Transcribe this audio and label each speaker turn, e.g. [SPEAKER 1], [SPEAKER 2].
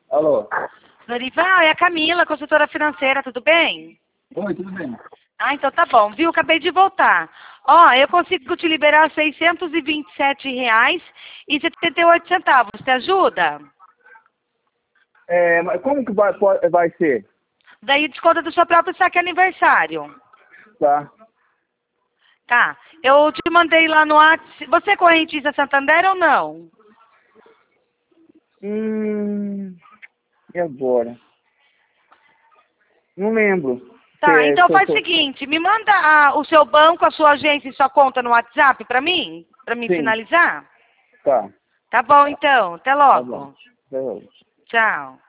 [SPEAKER 1] Alô?
[SPEAKER 2] Dorival, é a Camila, consultora financeira, tudo bem?
[SPEAKER 1] Oi, tudo bem?
[SPEAKER 2] Ah, então tá bom, viu? Acabei de voltar. Ó, eu consigo te liberar R$ 627,78. Te ajuda?
[SPEAKER 1] Mas como que vai ser?
[SPEAKER 2] Daí desconta do seu próprio saque aniversário.
[SPEAKER 1] Tá.
[SPEAKER 2] Tá. Eu te mandei lá no WhatsApp. Você é correntista Santander ou não?
[SPEAKER 1] E agora? Não lembro.
[SPEAKER 2] Tá, então faz o seguinte, me manda o seu banco, a sua agência e sua conta no WhatsApp pra mim
[SPEAKER 1] Sim.
[SPEAKER 2] finalizar.
[SPEAKER 1] Tá.
[SPEAKER 2] Tá bom, então. Até
[SPEAKER 1] Tá bom.
[SPEAKER 2] logo.
[SPEAKER 1] Tá bom.
[SPEAKER 2] Tchau.